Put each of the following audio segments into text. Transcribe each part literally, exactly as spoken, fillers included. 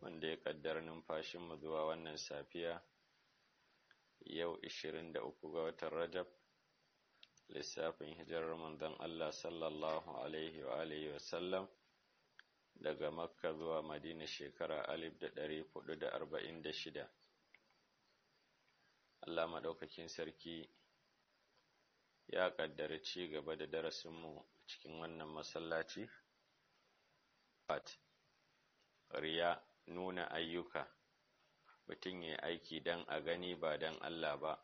wanda ya kaddara numfashinmu zuwa wannan safiya yau ishirin da uku ga watan Rajab, lissafin hijirar manzon Allah sallallahu alaihi wa alihi wa sallam daga Makka zuwa Madina shekara alif da ɗari huɗu da arba'in da shida. Allah maɗaukakin sarki ya ƙaddara ci gaba da darasinmu cikin wannan masallaci. Riya, nuna ayyuka, mutum ya aiki don a gani ba don Allah ba,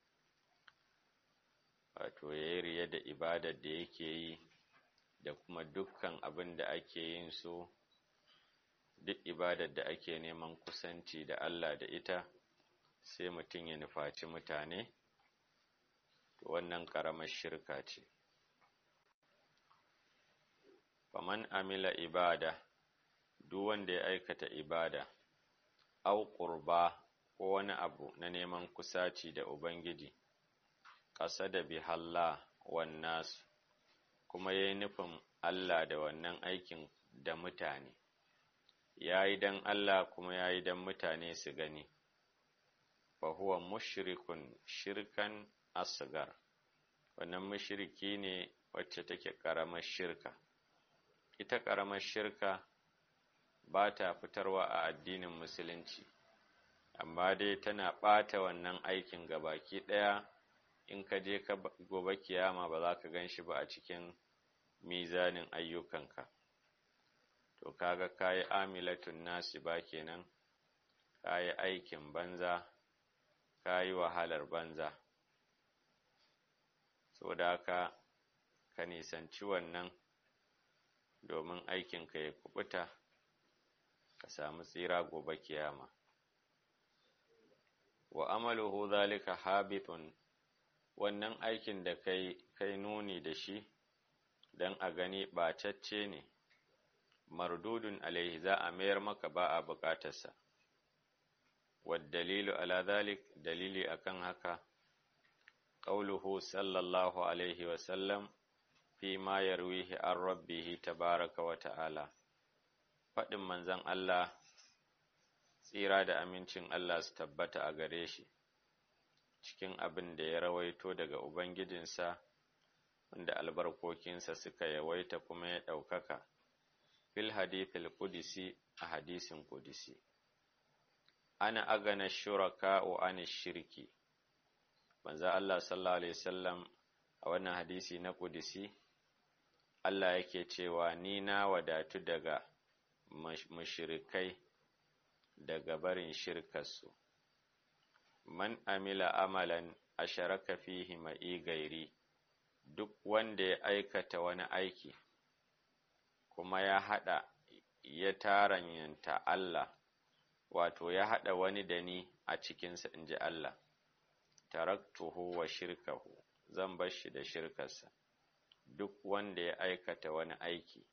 wato ya yi riya da ibadar da yake yi da kuma dukkan abin da ake yin so, duk ibadar da ake neman kusanci da Allah da ita, sai mutum ya nufaci mutane, to wannan ƙaramar shirka ce. Faman amila ibada, duk wanda ya aikata ibada, au ƙurba ko wani abu na neman kusaci da Ubangiji, ƙasa da bihalla wannasu, kuma ya yi nufin Allah da wannan aikin da mutane, ya yi don Allah kuma ya yi don mutane su gani, fa huwa mushrikun shirkan asgar, wannan mushriki ne wacce take ƙaramar shirka. Ita ƙaramar shirka ba ta fitarwa a addinin musulunci, amma dai tana ɓata wannan aikin gabaki ɗaya. In ka je ka gobe kiyama ba za ka gan shi ba a cikin mizanin ayyukanka. To kaga kayi amilatun nasi ba kenan, kayi aikin banza, kayi wahalar banza. Saboda haka ka nisanci wannan domin aikinka ya kubuta, ka samu tsira gobe kiyama. Wa amaluhu zalika habitun, wannan aikin da kai kai nuni da shi dan a gani ɓacacce ne, mardudun alaihi, za a mayar maka ba a buƙatarsa. Wad dalilu ala zalik, dalili akan haka, qauluhu sallallahu alaihi wa sallam fi ma yarwihi an rabbihi tabaraka wa ta'ala, faɗin manzon Allah tsira da amincin Allah su tabbata a gare shi cikin abin da ya rawaito daga Ubangijinsa, wanda albarkokinsa suka yawaita kuma ya ɗaukaka, fil hadithil qudsi, a hadisin qudsi. Ana agana shuraka'u an shirki, manzo Allah sallallahu alaihi wasallam a wannan hadisi na qudsi, Allah yake cewa ni na wadatu daga mushrikai daga barin shirkarsu. Man amila amalan asharaka fihi ma'i gairi, duk wanda ya aikata wani aiki kuma ya haɗa ya taranyanta Allah, wato ya haɗa wani da ni a cikinsa, in ji Allah, taraktuhu wa shirkahu, zan bar shi da shirkarsa. Duk wanda ya aikata wani aiki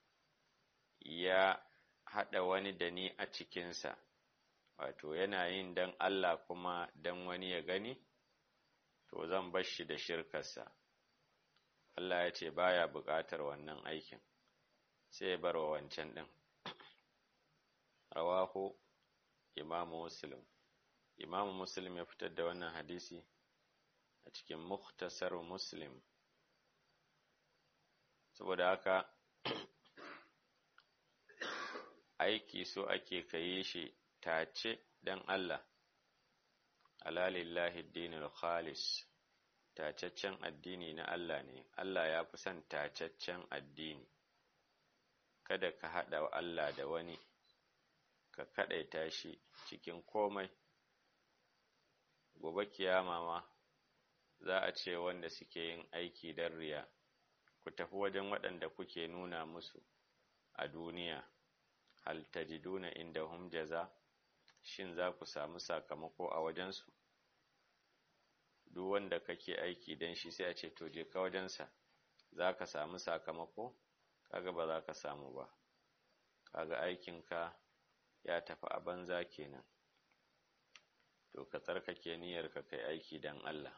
ya haɗa wani da ni a cikinsa, wato yana yin don Allah kuma don wani ya gani, to zan bar shi da shirkarsa. Allah ya ce baya buƙatar wannan aikin, sai ya bar wa wancan ɗin. Rawahu Imamu Muslim. Imamu Muslim ya fitar da wannan hadisi a cikin Mukhtasar Muslim. Saboda haka aiki so ake kayi shi tace dan Allah, ala lillahi dinul khalis, tacaccen addini na Allah ne. Allah ya fi son tacaccen addini. Kada ka haɗa Allah da wani, ka kaɗaita shi cikin komai. Gobe kiyama ma za a ce wanda suke yin aiki don riya, ku tafi wajen waɗanda kuke nuna musu a duniya, hal tajiduna indahum jaza, shin za ku samu sakamako a wajensu? Duk wanda kake aiki don shi sai a ce to je ka wajensa, za ka samu sakamako? Kaga ba za ka samu ba, kaga aikinka ya tafi a banza kenan. To ka tsarkake niyyarka kai aiki don Allah.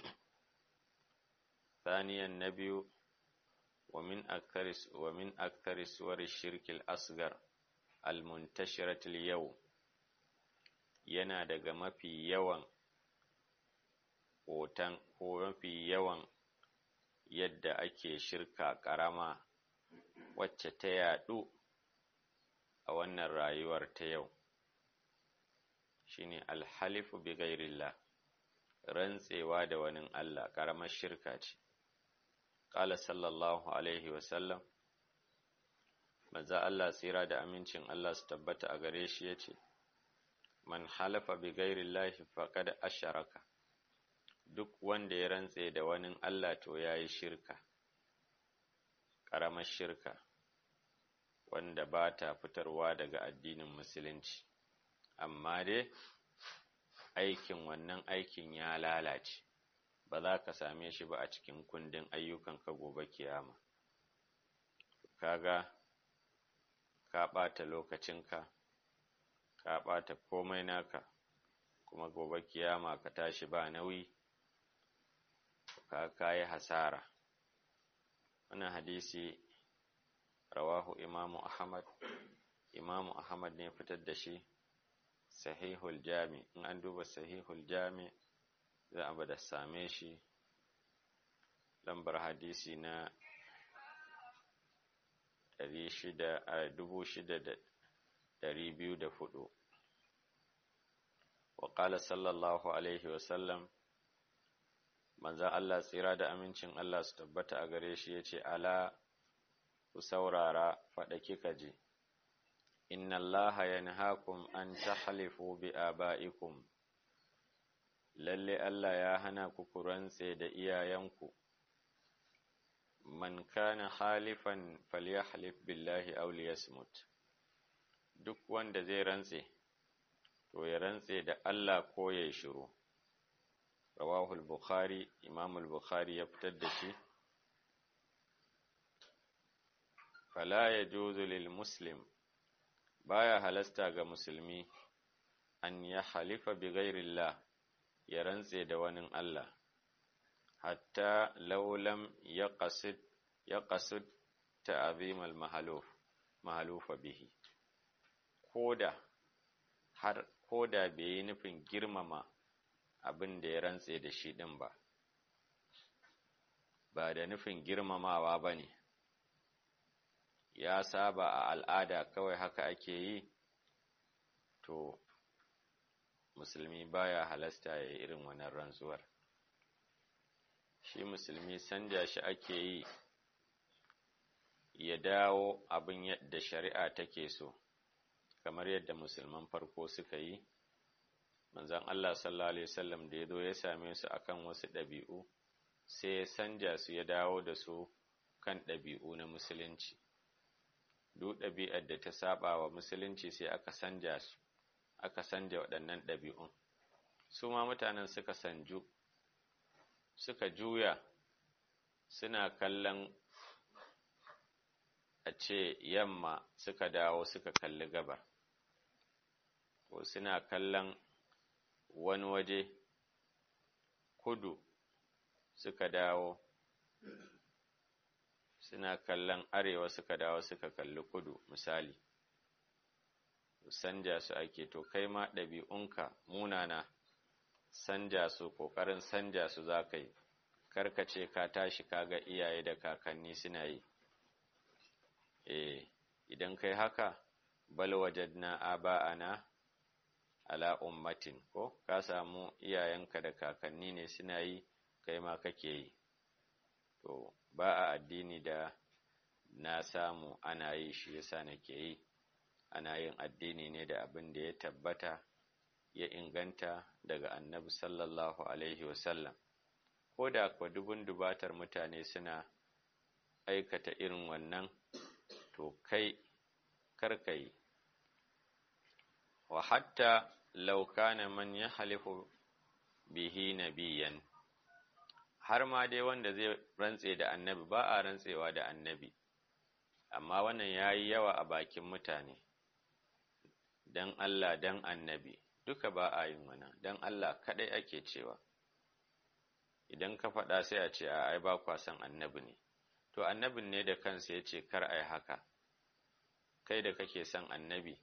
Thaniyan na biyu, wa min aktaris wa min aktaris suwar shirkil asgar, al-muntashiratul yau yana daga mafi yawan hoton ko mafi yawan yadda ake shirka ƙarama wacce ta yaɗu a wannan rayuwar ta yau shine alhalifu bi ghairillah, rantsewa da wani Allah, ƙaramar shirka ce. Ƙala sallallahu alaihi wasallam, manzo Allah tsira da amincin Allah su tabbata a gare shi yace, man halafa bi ghairillahi faqad asharaka, duk wanda ya rantse da wani Allah to yayi shirka, ƙaramar shirka wanda ba ta fitarwa daga addinin musulunci, amma dai aikin wannan aikin ya lalace, ba za ka same shi ba a cikin kundin ayyukanka gobe kiyama. Kaga ka ɓata lokacinka, ka ɓata komai naka, kuma gobe kiyama ka tashi ba nauyi, ka kayi hasara. Wannan hadisi rawahu imamu Ahmad, imamu Ahmad ne fitar da shi, sahihul jami, in an duba sahihul jami za a bada same shi lambar hadisi na dubu shida da ɗari biyu da hudu. Wa ƙala sallallahu alaihi wasallam, manzan Allah tsira da amincin Allah su tabbata a gare shi ya ce, ala ku saurara faɗa kika ji, inna Allah yanhaakum an tahlifu bi aba'ikum, lalle Allah ya hana ku ku rantse da iyayenku, man kana halifan falyahlif billahi aw liyasmut, duk wanda zai rantse to ya rantse da Allah ko ya shiru. Rawahu al-Bukhari, Imam al-Bukhari ya fitar da shi. Fala yajuzu lil muslim, baya halasta ga musulmi an ya halifa bi ghairillah, ya rantse da wani Allah, hatta law lam yaqsid yaqsid ta'zim al-mahluf mahlufa bihi, koda har koda bai yi nufin girmama abin da ya rantse da shi din ba, ba da nufin girmamawa bane, ya saba a al'ada kawai haka ake yi, to musulmi baya halasta ya yi irin wannan rantsuwar. Shi musulmi sanja shi ake yi ya dawo abin yadda shari'a take so, kamar yadda musulman farko suka yi. Manzon Allah sallallahu alaihi wasallam da ya zo ya same su akan wasu ɗabi'u, sai ya sanja su ya dawo da su kan ɗabi'u na musulunci. Duk ɗabi'ar da ta saba wa musulunci sai aka sanja su, aka sanja waɗannan ɗabi'un. Su ma mutanen suka sanju, suka juya, suna kallon a ce yamma, suka dawo suka kalli gabar, ko suna kallon wani waje kudu, suka dawo suna kallon arewa, suka dawo suka kalli kudu misali. Sanja su ake, to kai ma ɗabi'unka munana sanja su, ƙoƙarin sanja su za ka yi, karkace ka tashi kaga iyaye da kakanni suna yi. Eh, idan kai haka, bal wajadna aba'ana ala ummatin, ko ka samu iyayenka da kakanni ne suna yi, kai ma kake yi. To ba a addini da na samu ana yi shi yasa nake yi, ana yin addini ne da abin da ya tabbata ya inganta daga annabi sallallahu alaihi wasallam. Ko da kuwa dubun dubatar mutane suna aikata irin wannan, to kai karka yi. Wa hatta law kana man yahlifu bihi nabiyan, har ma dai wanda zai rantse da annabi, ba a rantsewa da annabi, amma wannan yayi yawa a bakin mutane. Dan Allah, dan annabi, duka ba a yin wannan, dan Allah kadai ake cewa. Idan ka faɗa sai a ce a ai ba kwa san annabi ne, to annabin ne da kansa ya ce kar ai haka. kai da kake son annabi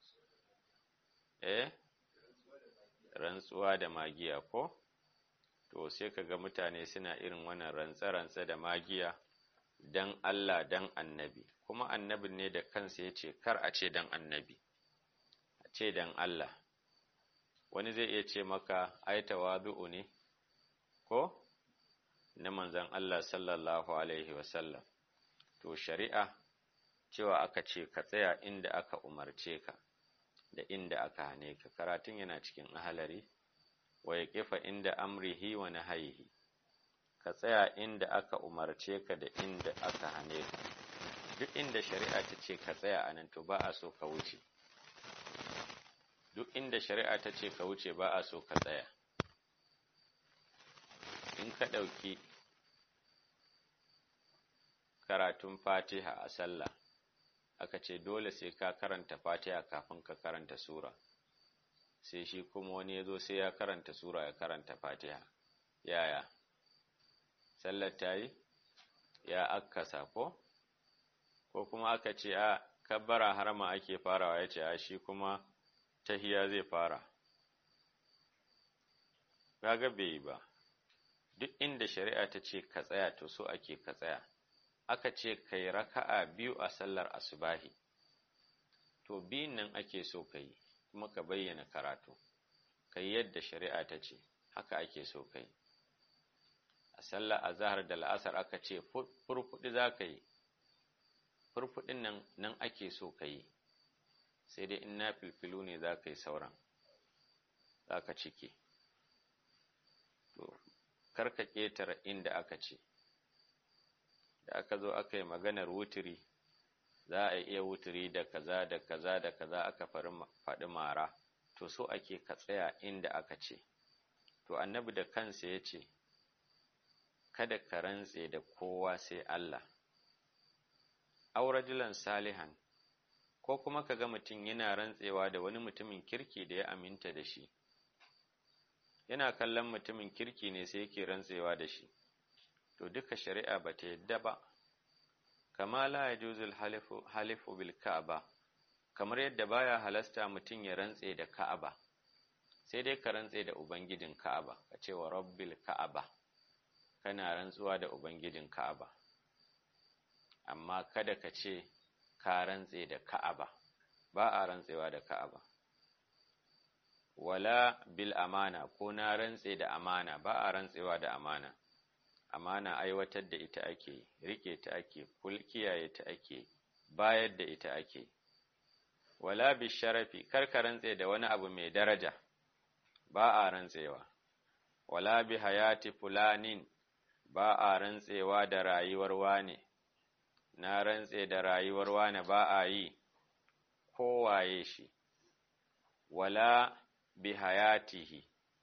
eh rantsuwa da magiya ko to sai kaga mutane suna irin wannan rantsa-rantsa da magiya dan Allah dan annabi, kuma annabin ne da kansa ya ce kar a ce dan annabi, a ce dan Allah. Wani zai iya ce maka ai tawadu'u ne ko na manzon Allah sallallahu alaihi wasallam. To shari'a cewa aka ce ka tsaya inda aka umarce ka da inda aka hane ka, karatun yana cikin ahalari, wa yaqifa inda amrihi wa nahyihi, ka tsaya inda aka umarce ka da inda aka hane ka. Duk inda shari'a ta ce ka tsaya a nan to ba a so ka wuce. Duk inda shari'a ta ce ka wuce ba a so ka tsaya. In ka ɗauki karatun Fatiha a sallah, aka ce dole sai ka karanta Fatiha kafin ka karanta sura, sai shi kuma wani ya zo sai ya karanta sura ya karanta Fatiha, yaya? Sallar ta yi? Ya akkasa ko? Ko kuma aka ce a kabbara harama ake farawa, ya ce a shi kuma tahiya zai fara. Kaga bai yi ba. Duk inda shari'a ta ce ka tsaya to so ake ka tsaya. Aka ce kai raka'a biyu a sallar asubahi, to biyun nan ake so ka yi, kuma ka bayyana karatu, ka yi yadda shari'a ta ce, haka ake so ka yi. A sallar azahar da la'asar aka ce furfuɗi za ka yi, furfuɗin nan nan ake so ka yi, sai dai in na filfilu ne za ka yi sauran, za ka cike. To, kar ka ƙetare inda aka ce. Da aka zo aka yi maganar wuturi, za a iya wuturi da kaza da kaza da kaza aka faɗi mara, to so ake ka tsaya inda aka ce. To annabi da kansa ya ce, kada ka rantse da kowa sai Allah. Aw rajulan salihan, ko kuma ka ga mutum yana rantsewa da wani mutumin kirki da ya aminta da shi. Yana kallon mutumin kirki ne sai yake rantsewa da shi. To duka shari'a ba ta yadda ba, kama la yajuzul halifu, halifu bil ka'aba, kamar yadda baya halasta mutum ya rantse da ka'aba, sai dai ka rantse da ubangijin ka'aba, ka ce wa rabbil ka'aba, kana rantsuwa da ubangijin ka'aba, amma kada ka ce ka rantse da ka'aba, ba a rantsewa da ka'aba. Wala bil amana, ko na rantse da amana, ba a rantsewa da amana. Amana aiwatar da ita ake, rike ta ake, kiyaye ta ake, bayar da ita ake. Wala bi sharafi, karka rantse da wani abu mai daraja, ba a rantsewa. Wala bi hayati fulanin, ba a rantsewa da rayuwar wane, na rantse da rayuwar wane ba a yi, kowaye shi. Wala bi hayatihi,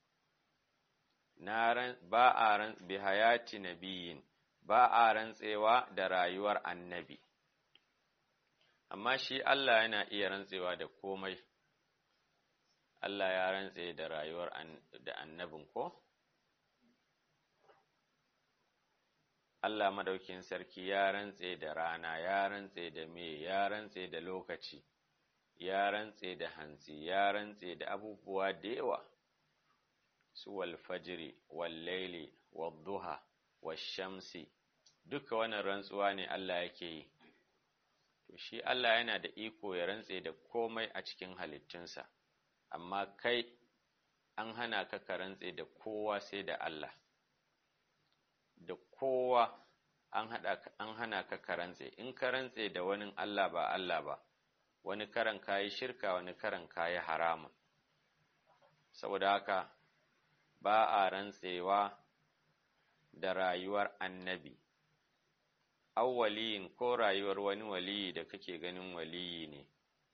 na ran ba a ran bi hayati nabiyin, ba a rantsewa da rayuwar annabi. Amma shi Allah yana iya rantsewa da komai. Allah ya rantse da rayuwar an, da annabin ko? Allah madaukin sarki ya rantse da rana, ya rantse da me, ya rantse da lokaci, ya rantse da hantsi, ya rantse da abubuwa da yawa. Su wal fajri, wal laili, wal duha, wal shamsi, duka wannan rantsuwa ne Allah yake yi. To shi Allah yana da iko ya rantse da komai a cikin halittunsa, amma kai an hana ka ka rantse da kowa sai da Allah. Da kowa an hada an hana ka ka rantse. In ka rantse da wani Allah ba Allah ba, wani karan kayi shirka, wani karan kayi haramun. Saboda haka ba a rantsewa da rayuwar annabi, aw waliyin, ko rayuwar wani waliyi da kake ganin waliyi ne.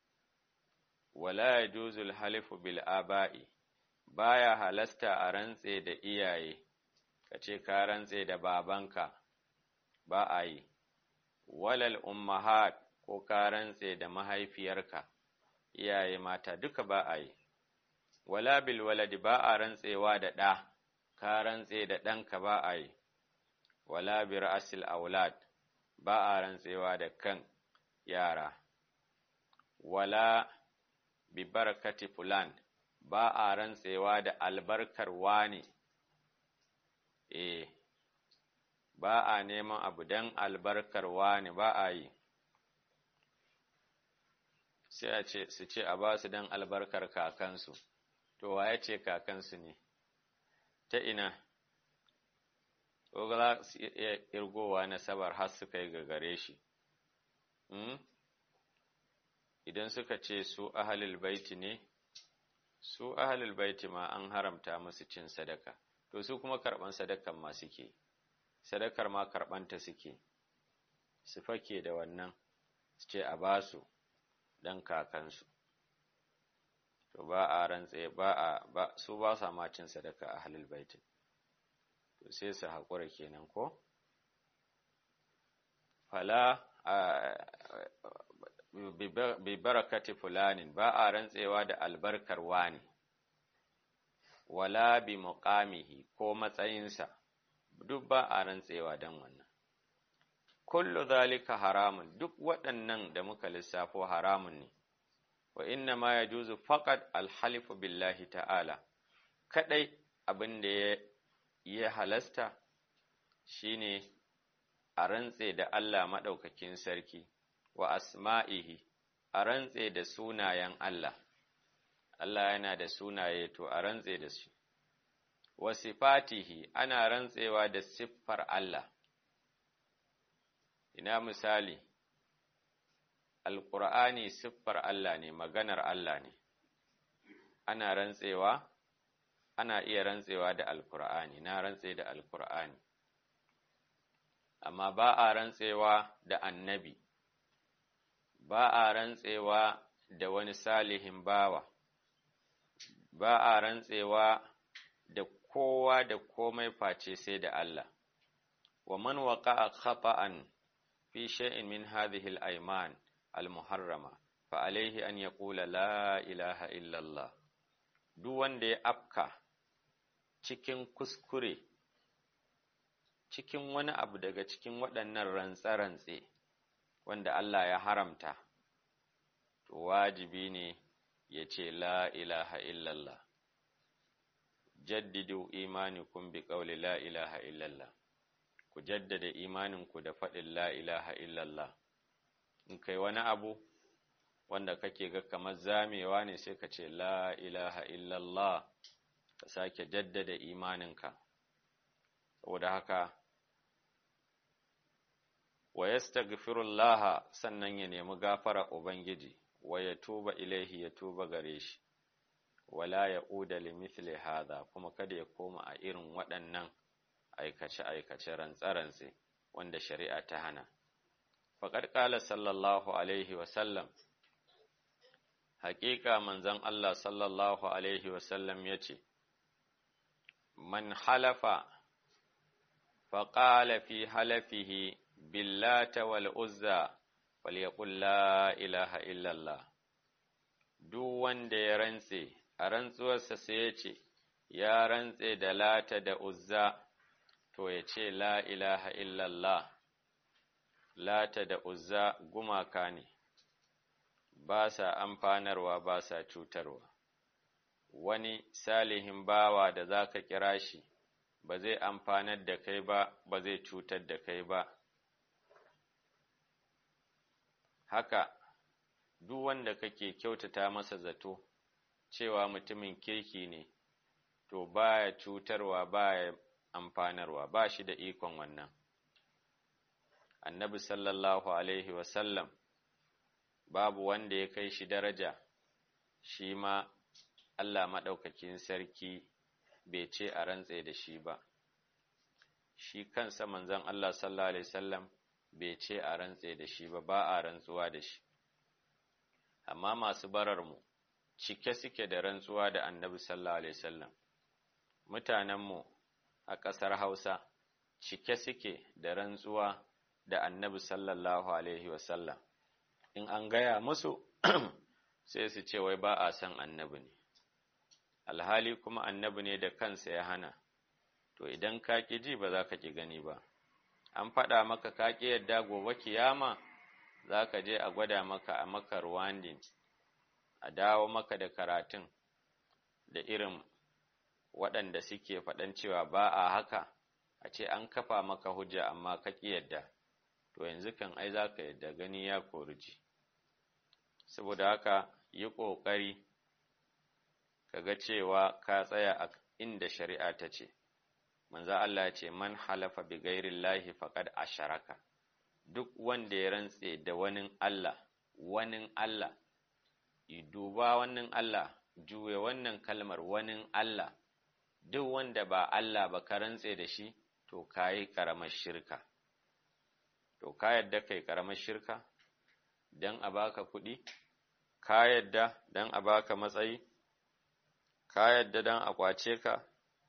Wala yajuzul halifu bil aba'i, baya halasta a rantse da iyaye, kace ka rantse da babanka, ba a yi. Walal ummahat, ko ka rantse da mahaifiyarka, iyaye mata, duka ba a yi. Wala bil waladi, ba a rantsewa da ɗa, ka rantse da ɗanka, ba a yi. Wala bi ra'sil aulad, ba a rantsewa da kan yara. wala bi barakati fulan, ba a rantsewa da albarkar wani, eh, ba a neman abu don albarkar wani, ba a yi, sai a ce su ce a ba su don albarkar kakansu, to wa ya ce kakansu ne, ta ina, ko za su iya irgowa nasabar har su kai ga gare shi, hmm? Idan suka ce su ahalul baiti ne, su ahalul baiti ma an haramta musu cin sadaka, to su kuma karɓan sadakan ma suke, sadakar ma karɓanta suke, su fake da wannan, su ce a ba su don kakansu, to ba a rantse, ba a, ba, su ba sa ma cin sadaka ahalul baiti, to sai su haƙura kenan ko? Fala bi barakati fulanin, ba a rantsewa da albarkar wani, wala bi muqamihi ko matsayinsa, duk ba a rantsewa don wannan. Kullu zalika haramun, duk waɗannan da muka lissafo haramun ne, wa inna ma ya juzu faqad alhalifu billahi ta'ala, kaɗai abin da ya halasta shine a rantse da Allah maɗaukakin sarki, wa asma'ihi, a rantse da sunayen Allah, Allah yana da sunaye to a rantse da su, wa sifatihi, ana rantsewa da siffar Allah. Ina misali, Alƙur'ani siffar Allah ne, maganar Allah ne, ana rantsewa, ana iya rantsewa da Alƙur'ani, na rantse da Alƙur'ani, amma ba a rantsewa da annabi, ba a rantsewa da wani salihin bawa, ba a rantsewa da kowa da komai face sai da Allah. Wa man waqa'a khata'an fi shay'in min hadhihi al-ayman al-muharrama fa alayhi an yaqula la ilaha illa Allah. Duk wanda ya afka cikin kuskure cikin wani abu daga cikin waɗannan rantse-rantse wanda Allah ya haramta, to wajibi ne ya ce la ilaha illallah. Jaddidu imanikum bi qawli la ilaha illallah, ku jaddada imaninku da faɗin la ilaha illallah. In kai wani abu wanda kake ga kamar zamewa ne sai ka ce la ilaha illallah, ka sake jaddada imaninka. Saboda haka wa yastaghfirullah, sannan ya nemi gafara Ubangiji, wa ya tuba ilaihi, ya tuba gare shi, wala ya uda li mithli hadha, kuma kada ya koma a irin waɗannan aikace-aikace rantsa-rantse wanda shari'a ta hana. Faqad qala sallallahu alaihi wa sallam, haƙiƙa manzon Allah sallallahu alaihi wa sallam yace, man halafa faqala fi halafihi billata wal uzza falyaqul la ilaha illallah. Duk wanda ya rantse a rantsuwarsa sai ya ce ya rantse da lata da uzza, to ya ce la ilaha illallah. Lata da uzza gumaka ne, ba sa amfanarwa ba sa cutarwa. Wani salihin bawa da za ka kira shi ba zai amfanar da kai ba, ba zai cutar da kai ba. Haka, duk wanda kake kyautata masa zato cewa mutumin kirki ne, to baya cutarwa baya amfanarwa, ba shi da ikon wannan. Annabi sallallahu alaihi wasallam babu wanda ya kai shi daraja, shi ma Allah maɗaukakin sarki bai ce a rantse da shi ba. Shi kansa manzon Allah sallallahu alaihi wasallam bai ce a rantse da shi ba, ba a rantsuwa da shi. Amma masu bararmu cike suke da rantsuwa da Annabi sallallahu alaihi wasallam. Mutanenmu a ƙasar Hausa cike suke da rantsuwa da Annabi sallallahu alaihi wasallam. In an gaya musu sai su ce wai ba a san Annabi ne. Alhali kuma Annabi ne da kansa ya hana. To idan ka ƙi ji ba za ka ƙi gani ba. An faɗa maka ka ƙi yadda gobe kiyama za ka je a gwada maka a maka rwandin a dawo maka da karatun da irin waɗanda suke faɗan cewa ba a haka, a ce an kafa maka hujja amma ka ƙi yadda, to yanzu kan ai za ka yadda, gani ya koriji. Saboda haka yi ƙoƙari ka ga cewa ka tsaya a inda shari'a ta ce. Manzo Allah ya ce man halafa bi ghairillahi faqad asharaka, duk wanda ya rantse da wani Allah, wani Allah, duba wannan Allah, juye wannan kalmar wani Allah, duk wanda ba Allah ba ka rantse da shi, to kayi karamar shirka. To ka yadda kai karamar shirka dan a baka kuɗi, ka yadda dan a baka matsayi, ka yadda dan a kwace ka,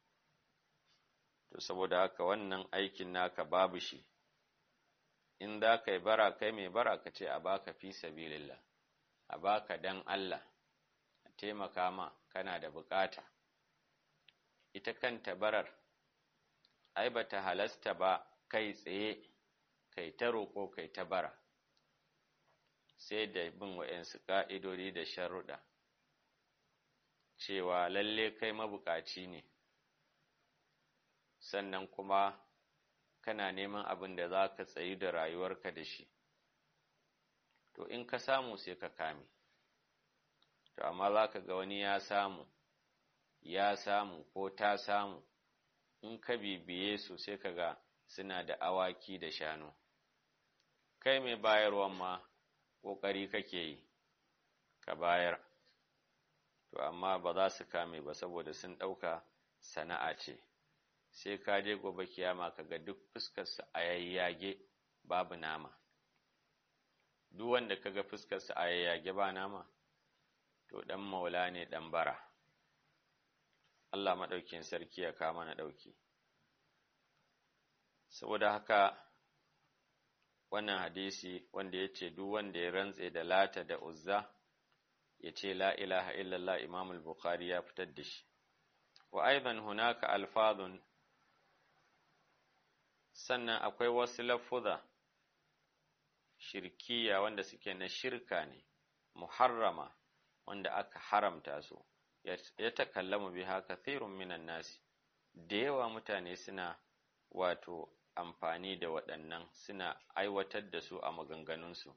to saboda haka wannan aikin naka babu shi. In za ka yi bara, kai mai bara ka ce a baka fi sabilillah, a baka dan Allah, a taimaka ma kana da bukata. Ita kanta barar, ai ba ta halasta ba kai tsaye, kai ta roƙo kai ta bara, sai da bin wa'yansu ƙa'idodi da sharuɗa, cewa lalle kai mabukaci ne, sannan kuma kana neman abin da za ka tsayi da rayuwarka da shi, to in ka samu sai ka kame. To amma za ka ga wani ya samu, ya samu ko ta samu, in ka bibiye su sai ka ga suna da awaki da shanu. Kai mai bayarwan ma ƙoƙari kake yi ka bayar, to amma ba za su kame ba saboda sun ɗauka sana'a ce. Sai ka je gobe kiyama ka ga duk fuskarsa a yayyage babu nama. Duk wanda ka ga fuskarsa a yayyage ba nama, to ɗan maula ne, ɗan bara. Allah maɗaukin sarki ya kama na ɗauki. Saboda haka wannan hadisi wanda ya ce duk wanda ya rantse da Lata da Uzza ya ce la ilaha illallah, Imam al-Bukhari ya fitar da shi. Wa aidan hunaka alfadun, sannan akwai wasu lafuza shirkiya wanda suke na shirka ne, muharrama, wanda aka haramta su, ya takallamu biha kathirun minan nasi, da yawa mutane suna wato amfani da waɗannan, suna aiwatar da su a maganganunsu.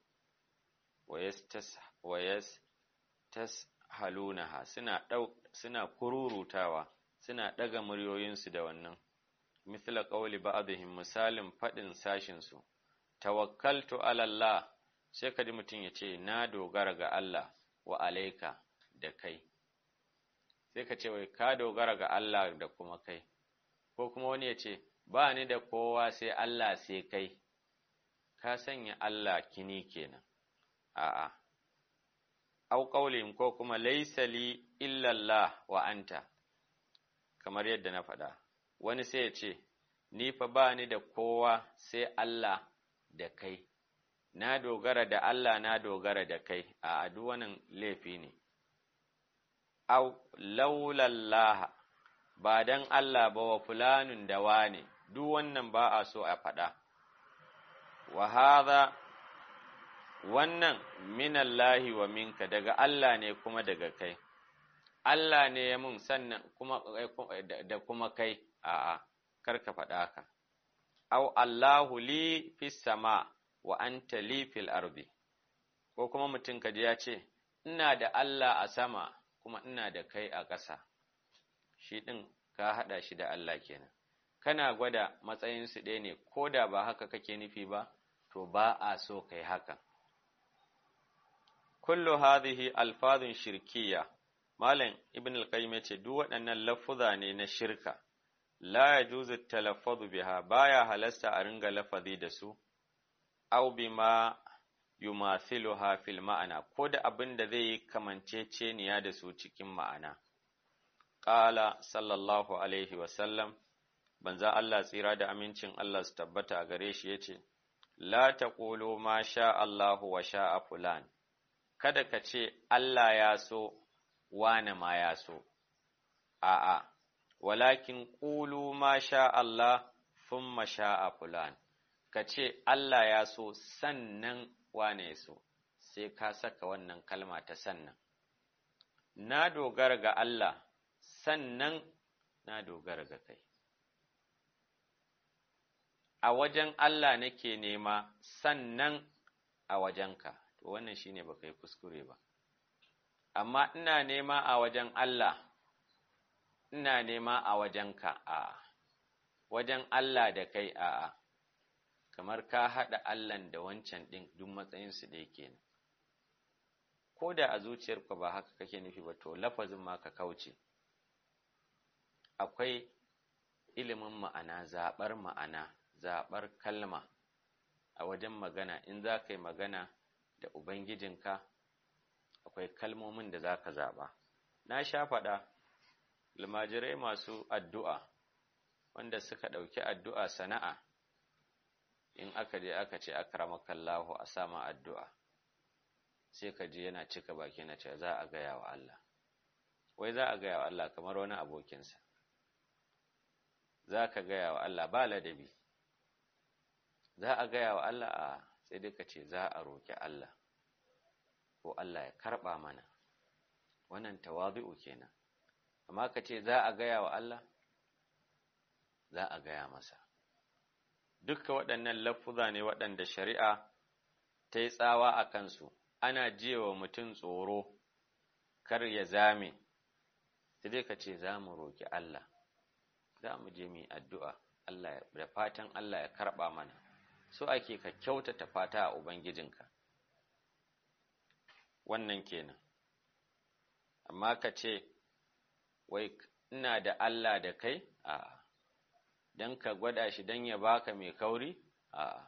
Wayas tas halunaha, suna ɗau suna kururutawa, suna ɗaga muryoyinsu da wannan. Mithla qawli ba'dihim, misalin faɗin sashinsu, tawakkaltu ala Allah, sai kaji mutum ya ce na dogara ga Allah, wa alaika, da kai. Sai ka ce wai ka dogara ga Allah da kuma kai, ko kuma wani ya ce ba ni da kowa sai Allah sai kai, ka sanya Allah kini kenan. A'a, au qaulihim, ko kuma laysa li illa Allah wa anta, kamar yadda na faɗa. Wani sai ya ce ni fa ba ni da kowa sai Allah da kai, na dogara da Allah, na dogara da kai. A'a, duk wannan laifi ne. Au laulallah, ba dan Allah ba, wa fulanun da wane, duk wannan ba a so a faɗa. Wa hadha, wannan minallahi wa minka, daga Allah ne kuma daga kai. Allah ne ya mun, sannan kuma da kuma kai. A'a, kar ka faɗa haka. Au Allahu li fis sama wa anta li fil ardi, ko kuma mutum kaji ya ce ina da Allah a sama kuma ina da kai a ƙasa. Shi ɗin ka haɗa shi da Allah kenan. Kana gwada matsayinsu ɗaya ne, ko da ba haka kake nufi ba, to ba a so kai haka. Kullu hadhihi alfazun shirkiyya, Malam Ibn al-Qayyim yace duk waɗannan lafuza ne na shirka. La yajuzu talaffuzu biha, baya halasta a ringa lafazi da su, aw bima yumathiluha fil ma'ana, ko da abin da zai yi kamanceceniya da su cikin ma'ana. Qala sallallahu alaihi wa sallam, banza Allah tsira da amincin Allah su tabbata a gare shi yace, la taqulu ma sha Allahu wa sha'a fulan, kada ka ce Allah ya so wane ma ya so. A'a, walakin qulu ma sha Allah thumma sha'a fulan, ka ce Allah ya so sannan wane ya so, sai ka saka wannan kalma ta sannan. Na dogara ga Allah, sannan na dogara ga kai. A wajen Allah nake nema, sannan a wajenka, to wannan shine baka yi kuskure ba. Amma ina nema a wajen Allah, ina nema a wajenka, a wajen Allah da kai, a kamar ka haɗa Allahn da wancan ɗin duk matsayinsu da yake ne. Ko da a zuciyarka ba haka kake nufi ba, to lafazin ma ka kauce. Akwai ilimin ma'ana, zaɓar ma'ana, zaɓar kalma a wajen magana. In za ka yi magana da Ubangijinka, akwai kalmomin da za ka zaɓa. Na sha faɗa, almajirai masu addu'a, wanda suka ɗauki addu'a sana'a, in aka je aka ce akramakallahu a sama addu'a, sai ka ji yana cika baki na ce za a gaya wa Allah. Wai za a gaya wa Allah kamar wani abokinsa. Za ka gaya wa Allah ba ladabi. Za a gaya wa Allah, a sai dai ka ce za a roƙi Allah, ko Allah ya karɓa mana. Wannan tawadu'u kenan. Amma ka ce za a gaya wa Allah, za a gaya masa. Dukka waɗannan lafuza ne waɗanda shari'a ta yi tsawa a kansu. Ana jiwa mutum tsoro kar ya zame, sai dai ka ce za mu roƙi Allah, za mu je mu yi addu'a, Allah da fatan Allah ya karɓa mana. So ake ka kyautata fata a Ubangijinka. Wannan kenan. Amma ka ce, wai ina da Allah da kai, a'a, don ka gwada shi don ya baka mai kauri, a'a.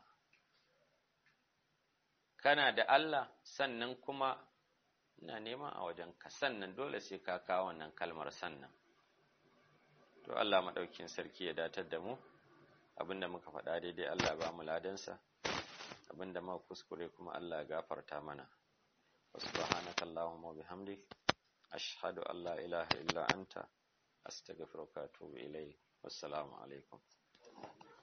Kana da Allah, sannan kuma ina nema a wajenka, sannan dole sai ka kawo wannan kalmar sannan. To Allah maɗaukin sarki ya datar da mu, abinda muka faɗa daidai Allah ba mu ladansa, abinda muka kuskure kuma Allah ya gafarta mana. Subhanaka Allahumma wa bihamdik, ashhadu an la ilaha illa anta, astaghfiruka wa atubu ilayk. Wassalamu alaikum.